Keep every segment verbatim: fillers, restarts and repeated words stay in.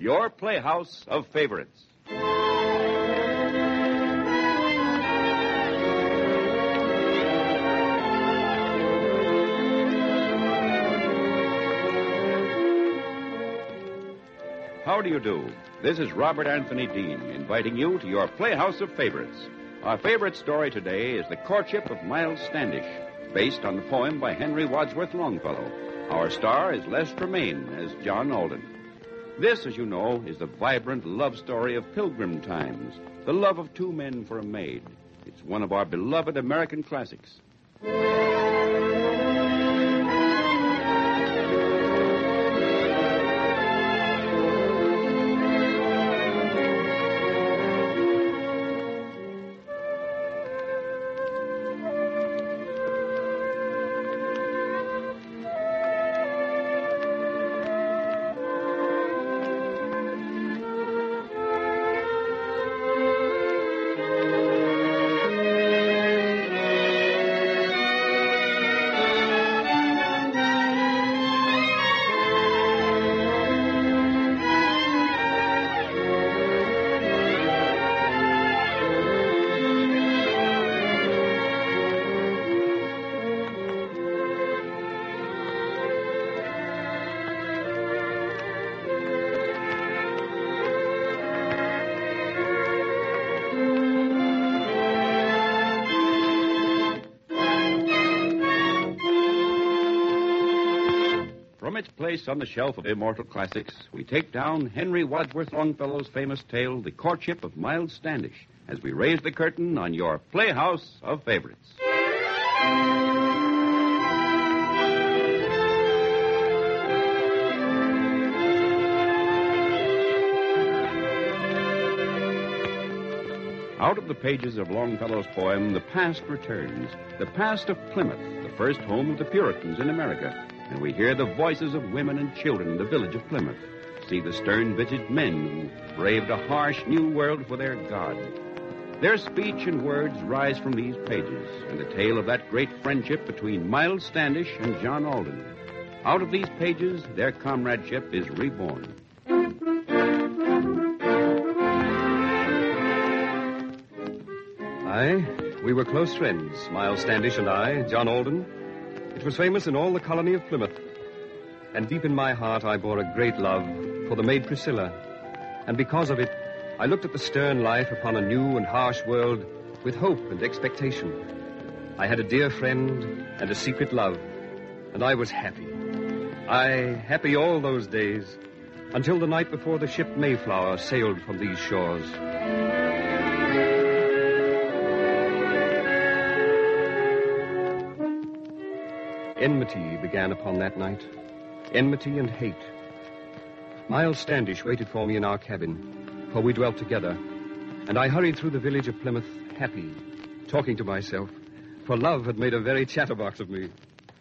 your playhouse of favorites. How do you do? This is Robert Anthony Dean inviting you to your Playhouse of Favorites. Our favorite story today is The Courtship of Miles Standish, based on the poem by Henry Wadsworth Longfellow. Our star is Les Tremaine as John Alden. This, as you know, is the vibrant love story of Pilgrim Times, the love of two men for a maid. It's one of our beloved American classics. From its place on the shelf of immortal classics, we take down Henry Wadsworth Longfellow's famous tale, The Courtship of Miles Standish, as we raise the curtain on your Playhouse of Favorites. Out of the pages of Longfellow's poem, the past returns, the past of Plymouth, the first home of the Puritans in America. And we hear the voices of women and children in the village of Plymouth, see the stern-visaged men who braved a harsh new world for their God. Their speech and words rise from these pages, and the tale of that great friendship between Miles Standish and John Alden. Out of these pages, their comradeship is reborn. Aye, we were close friends, Miles Standish and I, John Alden. It was famous in all the colony of Plymouth. And deep in my heart, I bore a great love for the maid Priscilla. And because of it, I looked at the stern life upon a new and harsh world with hope and expectation. I had a dear friend and a secret love, and I was happy. Aye, happy all those days, until the night before the ship Mayflower sailed from these shores. Enmity began upon that night. Enmity and hate. Miles Standish waited for me in our cabin, for we dwelt together, and I hurried through the village of Plymouth, happy, talking to myself, for love had made a very chatterbox of me.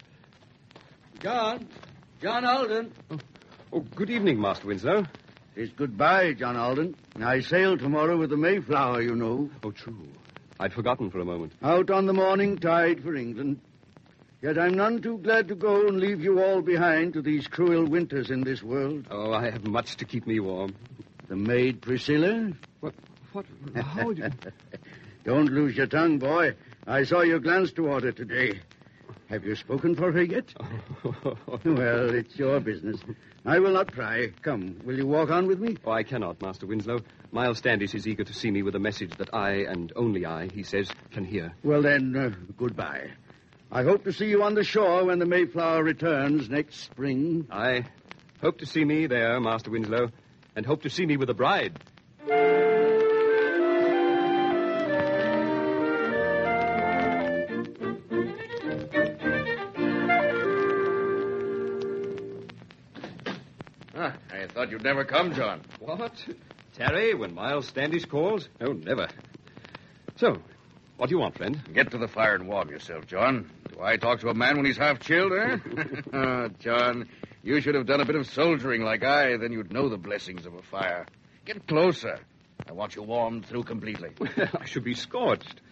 John, John Alden. Oh, oh good evening, Master Winslow. It's goodbye, John Alden. I sail tomorrow with the Mayflower, you know. Oh, true. I'd forgotten for a moment. Out on the morning tide for England. Yet I'm none too glad to go and leave you all behind to these cruel winters in this world. Oh, I have much to keep me warm. The maid Priscilla? What? What? How would you... Don't lose your tongue, boy. I saw you glance toward her today. Have you spoken for her yet? Well, it's your business. I will not pry. Come, will you walk on with me? Oh, I cannot, Master Winslow. Miles Standish is eager to see me with a message that I, and only I, he says, can hear. Well, then, uh, goodbye. I hope to see you on the shore when the Mayflower returns next spring. I hope to see me there, Master Winslow, and hope to see me with a bride. Ah, I thought you'd never come, John. What? Tarry when Miles Standish calls? Oh, never. So, what do you want, friend? Get to the fire and warm yourself, John. Do I talk to a man when he's half chilled, eh? Oh, John, you should have done a bit of soldiering like I, then you'd know the blessings of a fire. Get closer. I want you warmed through completely. Well, I should be scorched.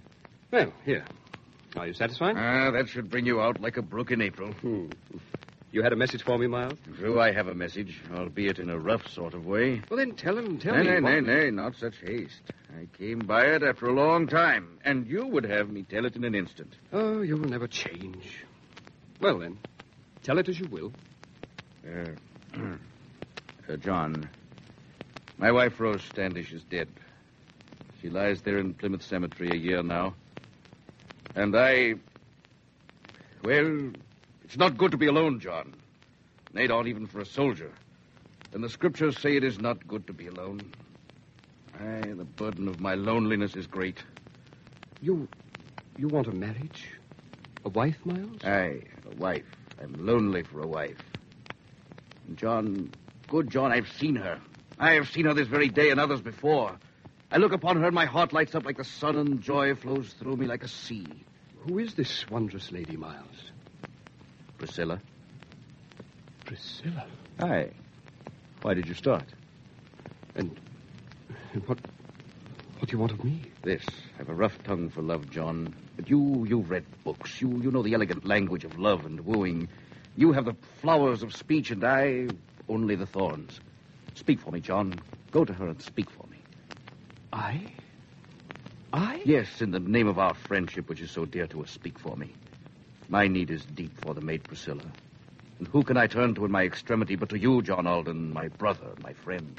Well, here. Are you satisfied? Ah, that should bring you out like a brook in April. Hmm. You had a message for me, Miles? True, I have a message, albeit in a rough sort of way. Well, then tell him, tell nay, me. Nay, nay, what... nay, not such haste. I came by it after a long time, and you would have me tell it in an instant. Oh, you will never change. Well, then, tell it as you will. Uh, uh, John, my wife, Rose Standish, is dead. She lies there in Plymouth Cemetery a year now. And I... Well, it's not good to be alone, John. Nay, not even for a soldier. And the scriptures say it is not good to be alone. Aye, the burden of my loneliness is great. You... you want a marriage? A wife, Miles? Aye, a wife. I'm lonely for a wife. And John, good John, I've seen her. I have seen her this very day and others before. I look upon her and my heart lights up like the sun and joy flows through me like a sea. Who is this wondrous lady, Miles? Priscilla. Priscilla? Aye. Why did you start? And, and what... what do you want of me? This. I've a rough tongue for love, John. But you, you've read books. You, you know the elegant language of love and wooing. You have the flowers of speech, and I only the thorns. Speak for me, John. Go to her and speak for me. I? I? Yes, in the name of our friendship, which is so dear to us, speak for me. My need is deep for the maid Priscilla. And who can I turn to in my extremity but to you, John Alden, my brother, my friend?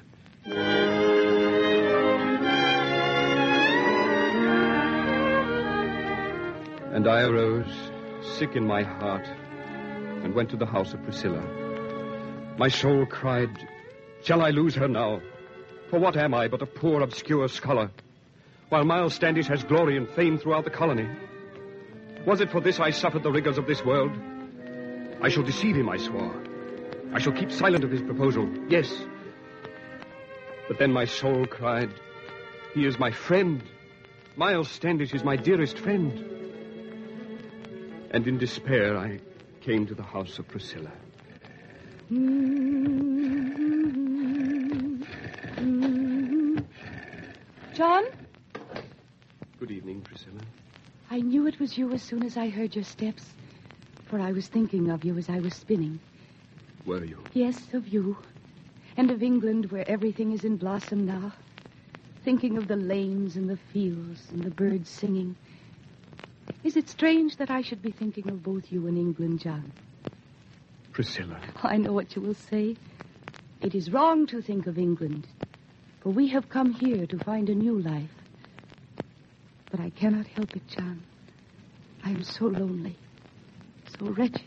And I arose, sick in my heart, and went to the house of Priscilla. My soul cried, shall I lose her now? For what am I but a poor, obscure scholar, while Miles Standish has glory and fame throughout the colony? Was it for this I suffered the rigors of this world? I shall deceive him, I swore. I shall keep silent of his proposal, yes. But then my soul cried, he is my friend. Miles Standish is my dearest friend. And in despair, I came to the house of Priscilla. John? Good evening, Priscilla. I knew it was you as soon as I heard your steps, for I was thinking of you as I was spinning. Were you? Yes, of you. And of England, where everything is in blossom now. Thinking of the lanes and the fields and the birds singing. Is it strange that I should be thinking of both you and England, John? Priscilla. I know what you will say. It is wrong to think of England, for we have come here to find a new life. But I cannot help it, John. I am so lonely, so wretched.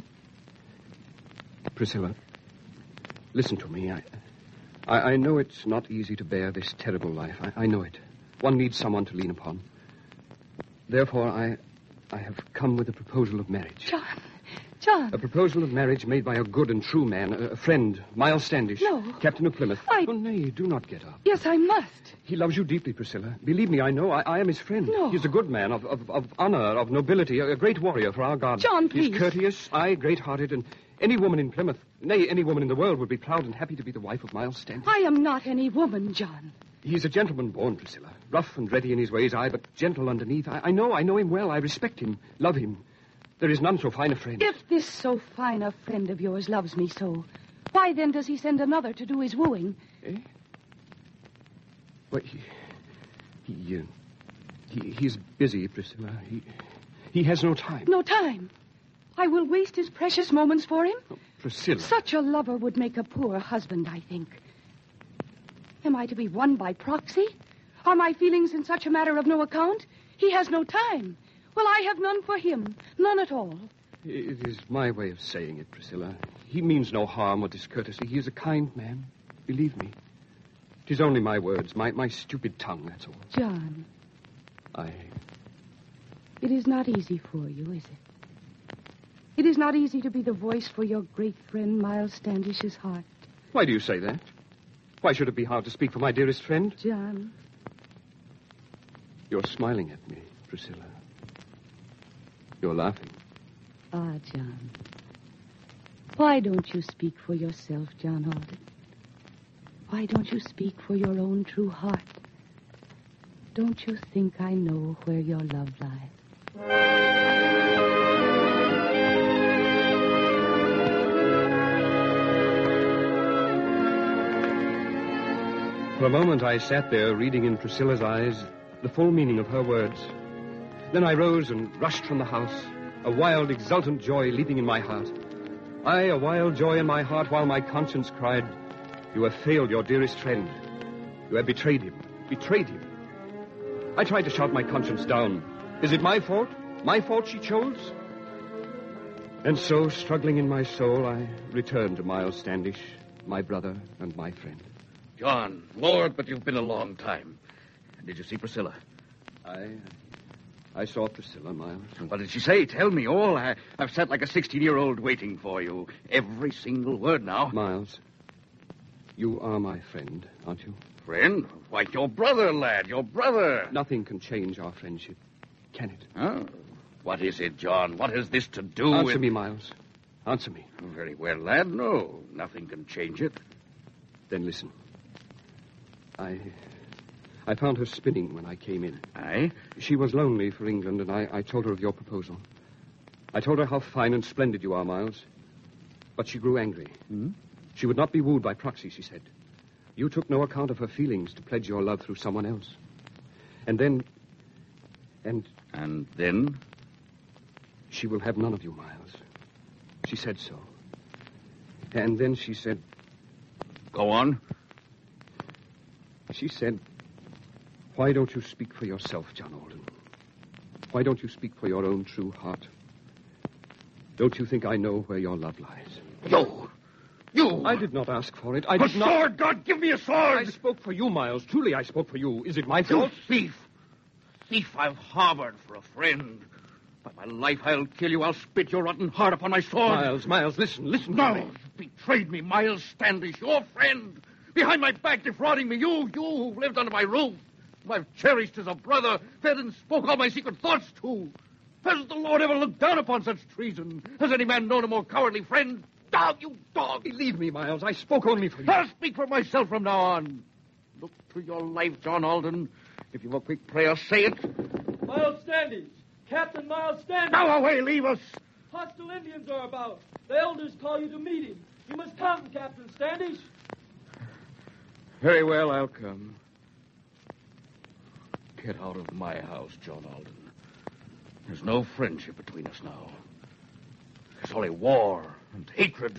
Priscilla, listen to me. I, I, I know it's not easy to bear this terrible life. I, I know it. One needs someone to lean upon. Therefore, I, I have come with a proposal of marriage. John, John. A proposal of marriage made by a good and true man, a, a friend, Miles Standish. No. Captain of Plymouth. I... Oh, nay, do not get up. Yes, I must. He loves you deeply, Priscilla. Believe me, I know. I, I am his friend. No. He's a good man, of, of, of honor, of nobility, a, a great warrior for our God. John, please. He's courteous, I great-hearted, and any woman in Plymouth, nay, any woman in the world would be proud and happy to be the wife of Miles Standish. I am not any woman, John. He's a gentleman born, Priscilla. Rough and ready in his ways, aye, but gentle underneath. I, I know, I know him well. I respect him, love him. There is none so fine a friend. If this so fine a friend of yours loves me so, why then does he send another to do his wooing? Eh? Well, he... He, uh, he... He's busy, Priscilla. He... He has no time. No time. I will waste his precious moments for him? Oh, Priscilla. Such a lover would make a poor husband, I think. Am I to be won by proxy? Are my feelings in such a matter of no account? He has no time. Well, I have none for him. None at all. It is my way of saying it, Priscilla. He means no harm or discourtesy. He is a kind man. Believe me. It is only my words, my, my stupid tongue, that's all. John. I... It is not easy for you, is it? It is not easy to be the voice for your great friend, Miles Standish's heart. Why do you say that? Why should it be hard to speak for my dearest friend? John. You're smiling at me, Priscilla. You're laughing. Ah, John. Why don't you speak for yourself, John Alden? Why don't you speak for your own true heart? Don't you think I know where your love lies? For a moment, I sat there reading in Priscilla's eyes the full meaning of her words. Then I rose and rushed from the house, a wild, exultant joy leaping in my heart. Aye, a wild joy in my heart while my conscience cried, "You have failed your dearest friend. You have betrayed him, betrayed him." I tried to shout my conscience down. Is it my fault? My fault she chose? And so, struggling in my soul, I returned to Miles Standish, my brother and my friend. John, Lord, but you've been a long time. Did you see Priscilla? I... I saw Priscilla, Miles. What did she say? Tell me all. I, I've sat like a sixteen-year-old waiting for you. Every single word now. Miles, you are my friend, aren't you? Friend? Why, your brother, lad, your brother. Nothing can change our friendship, can it? Huh? What is it, John? What has this to do Answer with... Answer me, Miles. Answer me. Very well, lad. No, nothing can change it. Then listen. I... I found her spinning when I came in. Aye? She was lonely for England, and I, I told her of your proposal. I told her how fine and splendid you are, Miles. But she grew angry. Hmm? She would not be wooed by proxy, she said. You took no account of her feelings to pledge your love through someone else. And then... And... And then? She will have none of you, Miles. She said so. And then she said... Go on. She said... Why don't you speak for yourself, John Alden? Why don't you speak for your own true heart? Don't you think I know where your love lies? You! You! I did not ask for it. I a did not... sword! God, give me a sword! I spoke for you, Miles. Truly, I spoke for you. Is it my You fault? thief! Thief I've harbored for a friend. By my life, I'll kill you. I'll spit your rotten heart upon my sword. Miles, Miles, listen, listen No, to me. you betrayed me, Miles Standish, your friend. Behind my back, defrauding me. You, you who lived under my roof. Whom I've cherished as a brother, fed and spoke all my secret thoughts to. Has the Lord ever looked down upon such treason? Has any man known a more cowardly friend? Dog, you dog! Believe me, Miles, I spoke only for you. I'll speak for myself from now on. Look to your life, John Alden. If you've a quick prayer, say it. Miles Standish! Captain Miles Standish! Now away, leave us! Hostile Indians are about. The elders call you to meeting. You must come, Captain Standish. Very well, I'll come. Get out of my house, John Alden. There's no friendship between us now. There's only war and hatred.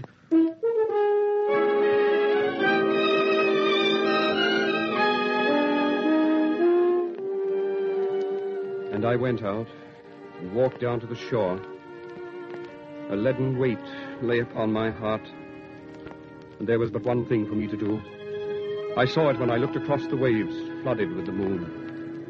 And I went out and walked down to the shore. A leaden weight lay upon my heart, and there was but one thing for me to do. I saw it when I looked across the waves, flooded with the moon.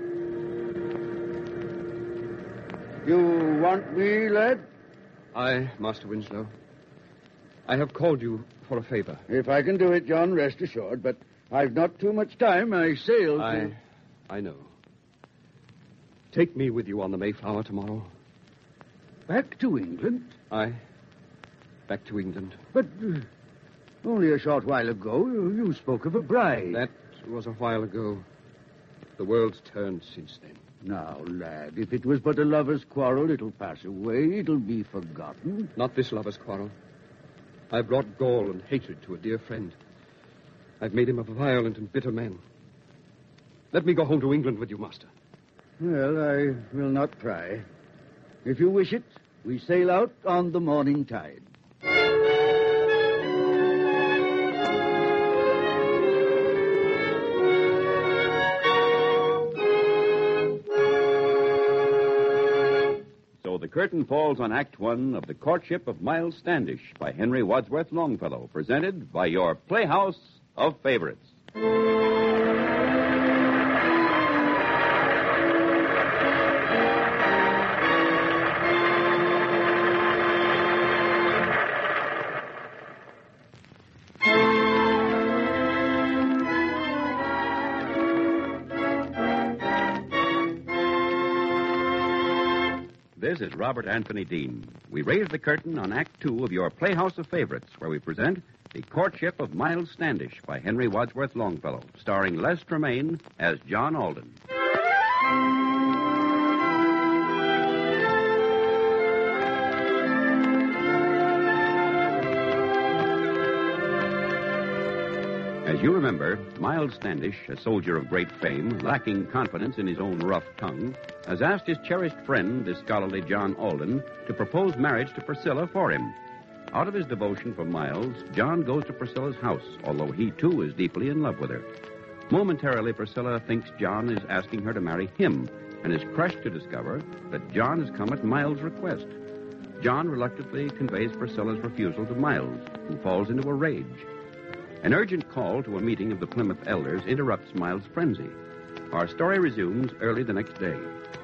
You want me, lad? I, Master Winslow. I have called you for a favor. If I can do it, John, rest assured. But I've not too much time. I sail. I... To... I know. Take me with you on the Mayflower tomorrow. Back to England? I... Back to England. But uh, only a short while ago, you, you spoke of a bride. That was a while ago. The world's turned since then. Now, lad, if it was but a lover's quarrel, it'll pass away. It'll be forgotten. Not this lover's quarrel. I've brought gall and hatred to a dear friend. I've made him a violent and bitter man. Let me go home to England with you, Master. Well, I will not pry. If you wish it, we sail out on the morning tide. The curtain falls on Act One of The Courtship of Miles Standish by Henry Wadsworth Longfellow, presented by your Playhouse of Favorites. This is Robert Anthony Dean. We raise the curtain on Act Two of your Playhouse of Favorites, where we present The Courtship of Miles Standish by Henry Wadsworth Longfellow, starring Les Tremaine as John Alden. As As you remember, Miles Standish, a soldier of great fame, lacking confidence in his own rough tongue, has asked his cherished friend, the scholarly John Alden, to propose marriage to Priscilla for him. Out of his devotion for Miles, John goes to Priscilla's house, although he, too, is deeply in love with her. Momentarily, Priscilla thinks John is asking her to marry him, and is crushed to discover that John has come at Miles' request. John reluctantly conveys Priscilla's refusal to Miles, who falls into a rage. An urgent call to a meeting of the Plymouth elders interrupts Miles' frenzy. Our story resumes early the next day.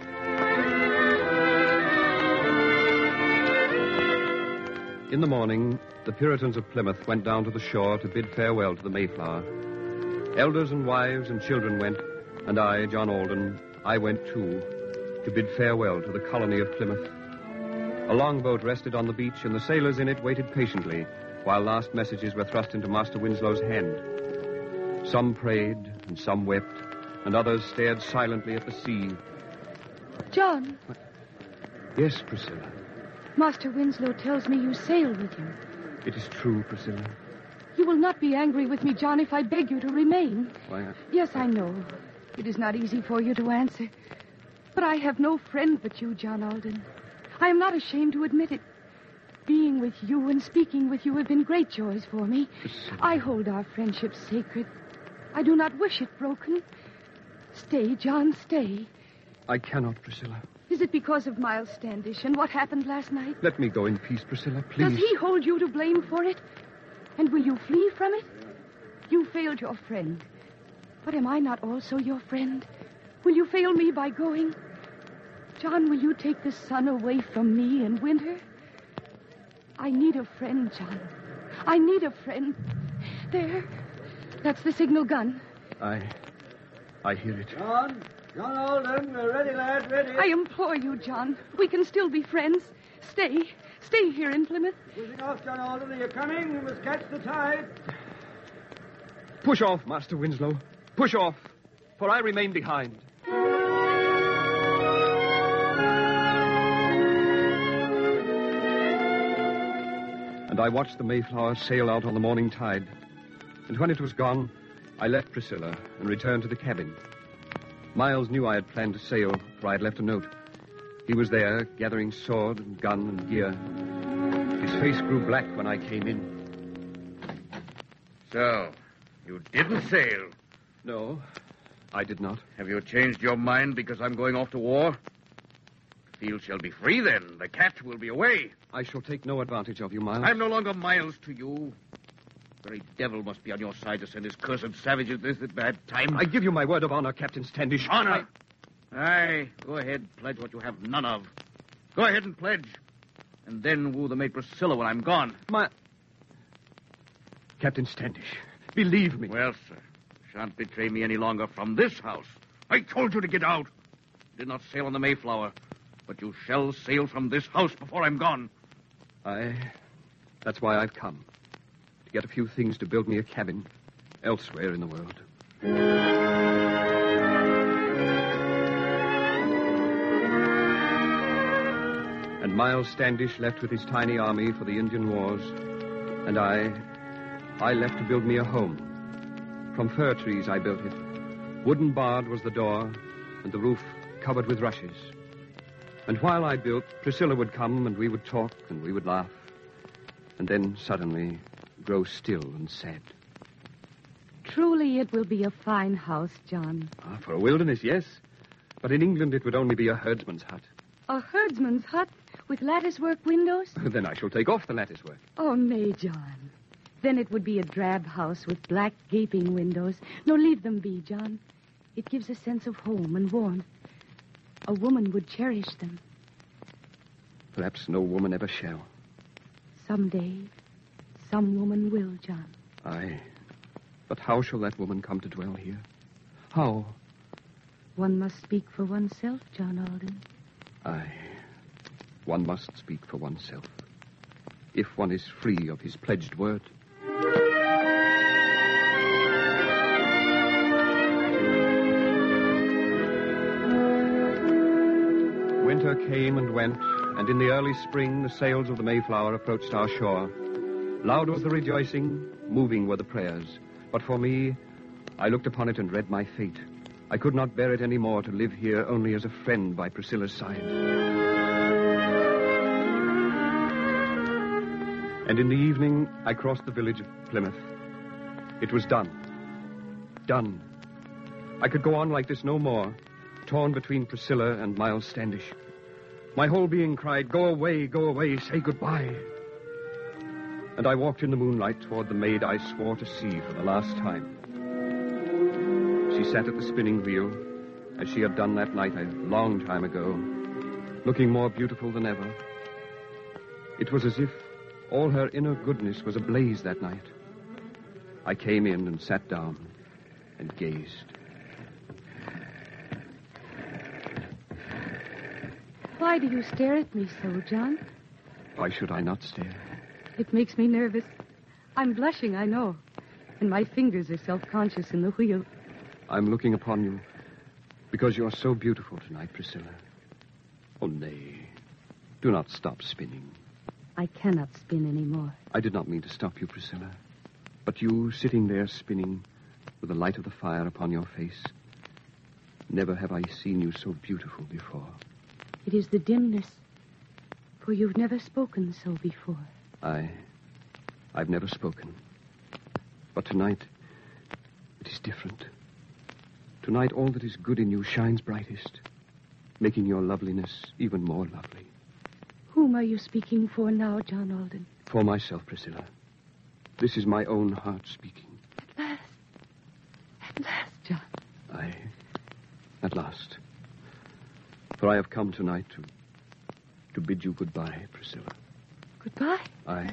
In the morning, the Puritans of Plymouth went down to the shore to bid farewell to the Mayflower. Elders and wives and children went, and I, John Alden, I went too, to bid farewell to the colony of Plymouth. A longboat rested on the beach, and the sailors in it waited patiently while last messages were thrust into Master Winslow's hand. Some prayed, and some wept, and others stared silently at the sea. John. Yes, Priscilla. Master Winslow tells me you sail with him. It is true, Priscilla. You will not be angry with me, John, if I beg you to remain. Why, I... Yes, I know. It is not easy for you to answer. But I have no friend but you, John Alden. I am not ashamed to admit it. Being with you and speaking with you have been great joys for me. Priscilla. I hold our friendship sacred. I do not wish it broken. Stay, John, stay. I cannot, Priscilla. Is it because of Miles Standish and what happened last night? Let me go in peace, Priscilla, please. Does he hold you to blame for it? And will you flee from it? You failed your friend. But am I not also your friend? Will you fail me by going? John, will you take the sun away from me in winter? I need a friend, John. I need a friend. There. That's the signal gun. I... I hear it. John? John Alden, we're ready, lad, ready. I implore you, John. We can still be friends. Stay. Stay here in Plymouth. Pushing off, John Alden. Are you coming? We must catch the tide. Push off, Master Winslow. Push off, for I remain behind. And I watched the Mayflower sail out on the morning tide. And when it was gone, I left Priscilla and returned to the cabin. Miles knew I had planned to sail, for I had left a note. He was there, gathering sword and gun and gear. His face grew black when I came in. So, you didn't sail. No, I did not. Have you changed your mind because I'm going off to war? The field shall be free then. The cat will be away. I shall take no advantage of you, Miles. I'm no longer Miles to you. The very devil must be on your side to send his cursed savages this at bad time. I give you my word of honor, Captain Standish. Honor? Aye, go ahead, pledge what you have none of. Go ahead and pledge. And then woo the maid Priscilla when I'm gone. My... Captain Standish, believe me. Well, sir, you shan't betray me any longer from this house. I told you to get out. You did not sail on the Mayflower, but you shall sail from this house before I'm gone. I... That's why I've come. To get a few things to build me a cabin elsewhere in the world. And Miles Standish left with his tiny army for the Indian Wars. And I... I left to build me a home. From fir trees I built it. Wooden barred was the door, and the roof covered with rushes. And while I built, Priscilla would come, and we would talk, and we would laugh. And then, suddenly, grow still and sad. Truly, it will be a fine house, John. Ah, for a wilderness, yes. But in England, it would only be a herdsman's hut. A herdsman's hut with lattice-work windows? Then I shall take off the lattice work. Oh, nay, John. Then it would be a drab house with black, gaping windows. No, leave them be, John. It gives a sense of home and warmth. A woman would cherish them. Perhaps no woman ever shall. Someday, some woman will, John. Aye. But how shall that woman come to dwell here? How? One must speak for oneself, John Alden. Aye. One must speak for oneself. If one is free of his pledged word. Winter came and went, and in the early spring the sails of the Mayflower approached our shore. Loud was the rejoicing, moving were the prayers. But for me, I looked upon it and read my fate. I could not bear it any more to live here only as a friend by Priscilla's side. And in the evening, I crossed the village of Plymouth. It was done. Done. I could go on like this no more, torn between Priscilla and Miles Standish. My whole being cried, "Go away, go away, say goodbye." And I walked in the moonlight toward the maid I swore to see for the last time. She sat at the spinning wheel, as she had done that night a long time ago, looking more beautiful than ever. It was as if all her inner goodness was ablaze that night. I came in and sat down and gazed. Why do you stare at me so, John? Why should I not stare? It makes me nervous. I'm blushing, I know. And my fingers are self-conscious in the wheel. I'm looking upon you because you're so beautiful tonight, Priscilla. Oh, nay. Do not stop spinning. I cannot spin anymore. I did not mean to stop you, Priscilla. But you sitting there spinning with the light of the fire upon your face. Never have I seen you so beautiful before. It is the dimness, for you've never spoken so before. I... I've never spoken. But tonight, it is different. Tonight, all that is good in you shines brightest, making your loveliness even more lovely. Whom are you speaking for now, John Alden? For myself, Priscilla. This is my own heart speaking. At last. At last, John. I... At last. For I have come tonight to... to bid you goodbye, Priscilla. Goodbye? I...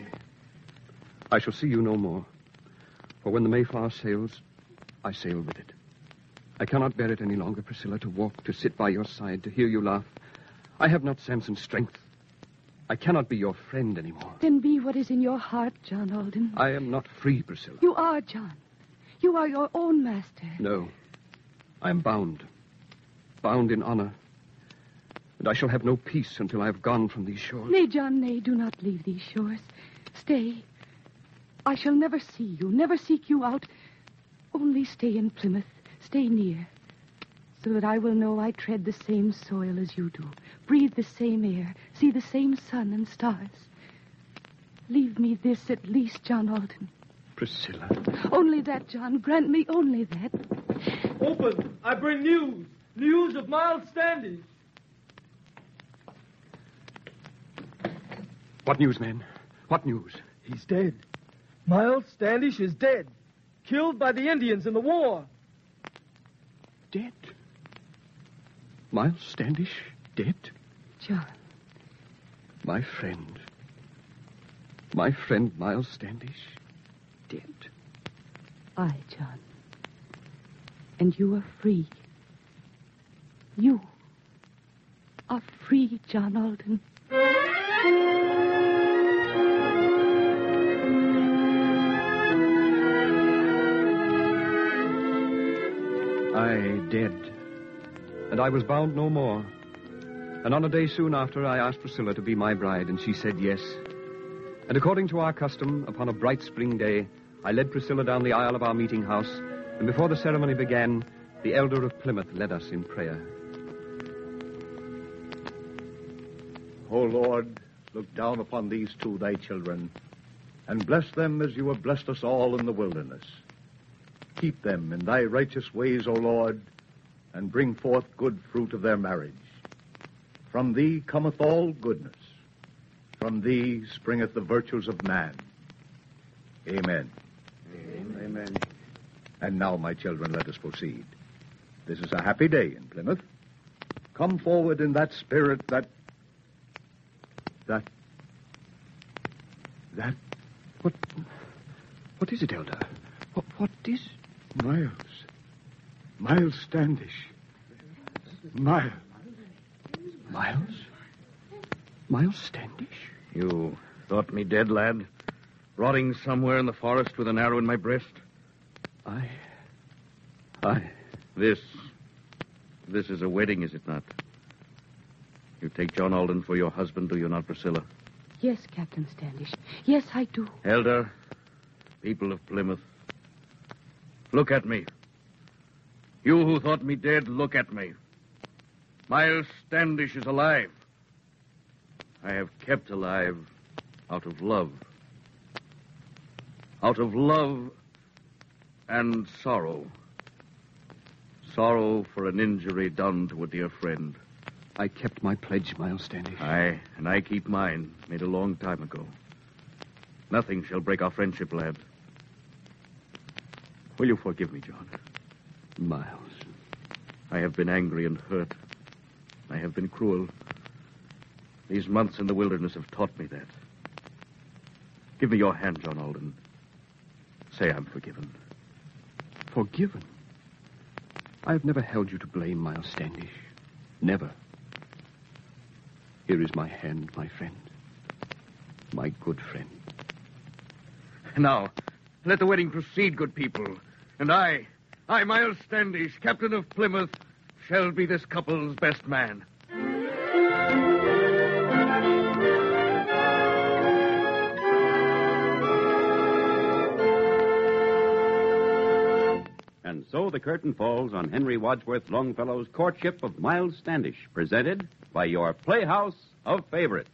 I shall see you no more. For when the Mayflower sails, I sail with it. I cannot bear it any longer, Priscilla, to walk, to sit by your side, to hear you laugh. I have not Samson's strength. I cannot be your friend anymore. Then be what is in your heart, John Alden. I am not free, Priscilla. You are, John. You are your own master. No. I am bound. Bound in honor. And I shall have no peace until I have gone from these shores. Nay, John, nay, do not leave these shores. Stay. I shall never see you, never seek you out. Only stay in Plymouth. Stay near. So that I will know I tread the same soil as you do. Breathe the same air. See the same sun and stars. Leave me this at least, John Alden. Priscilla. Only that, John. Grant me only that. Open. I bring news. News of Miles Standish. What news, men? What news? He's dead. Miles Standish is dead. Killed by the Indians in the war. Dead? Miles Standish dead? John. My friend. My friend Miles Standish dead. Aye, John. And you are free. You are free, John Alden. I dead. And I was bound no more. And on a day soon after, I asked Priscilla to be my bride, and she said yes. And according to our custom, upon a bright spring day, I led Priscilla down the aisle of our meeting house, and before the ceremony began, the elder of Plymouth led us in prayer. O Lord, look down upon these two, thy children, and bless them as you have blessed us all in the wilderness. Keep them in thy righteous ways, O Lord, and bring forth good fruit of their marriage. From thee cometh all goodness. From thee springeth the virtues of man. Amen. Amen. Amen. And now, my children, let us proceed. This is a happy day in Plymouth. Come forward in that spirit that... That... That... What... What is it, Elder? What, what is... Miles. Miles Standish. Miles. Miles? Miles Standish? You thought me dead, lad? Rotting somewhere in the forest with an arrow in my breast? I... I... This... This is a wedding, is it not? You take John Alden for your husband, do you not, Priscilla? Yes, Captain Standish. Yes, I do. Elder, people of Plymouth, Look at me. You who thought me dead, look at me. Miles Standish is alive. I have kept alive out of love. Out of love and sorrow. Sorrow for an injury done to a dear friend. I kept my pledge, Miles Standish. Aye, and I keep mine, made a long time ago. Nothing shall break our friendship, lad. Will you forgive me, John? Miles. I have been angry and hurt. I have been cruel. These months in the wilderness have taught me that. Give me your hand, John Alden. Say I'm forgiven. Forgiven? I've never held you to blame, Miles Standish. Never. Here is my hand, my friend. My good friend. Now, let the wedding proceed, good people. And I, I, Miles Standish, captain of Plymouth, shall be this couple's best man. And so the curtain falls on Henry Wadsworth Longfellow's courtship of Miles Standish, presented by your Playhouse of Favorites.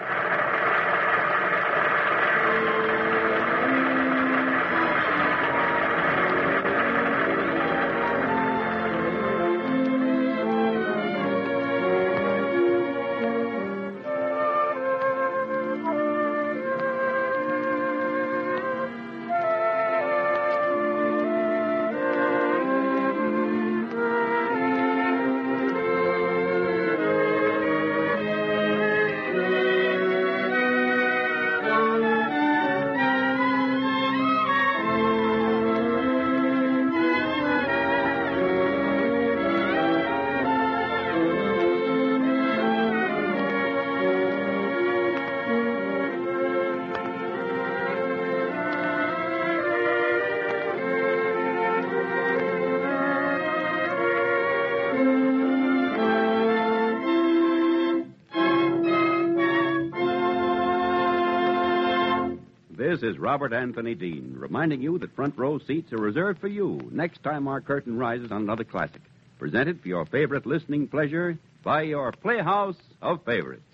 This is Robert Anthony Dean, reminding you that front row seats are reserved for you next time our curtain rises on another classic. Presented for your favorite listening pleasure by your Playhouse of Favorites.